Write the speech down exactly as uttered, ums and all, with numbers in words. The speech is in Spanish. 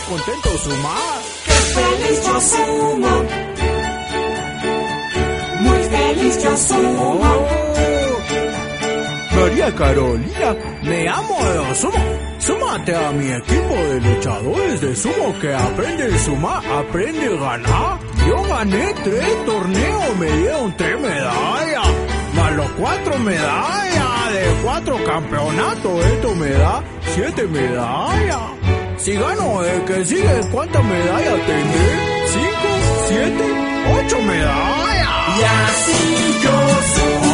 contento sumar. ¡Qué feliz yo sumo! Muy feliz yo sumo. Oh, María Carolina, me amo de sumo. Súmate a mi equipo de luchadores de sumo que aprende a sumar, aprende a ganar. Yo gané tres torneos, me dieron tres medallas, más los cuatro medallas de cuatro campeonatos. Esto me da siete medallas. Si gano el que sigue, ¿cuántas medallas tendré? ¿Cinco? ¿Siete? ¿Ocho medallas? Y así yo sumo.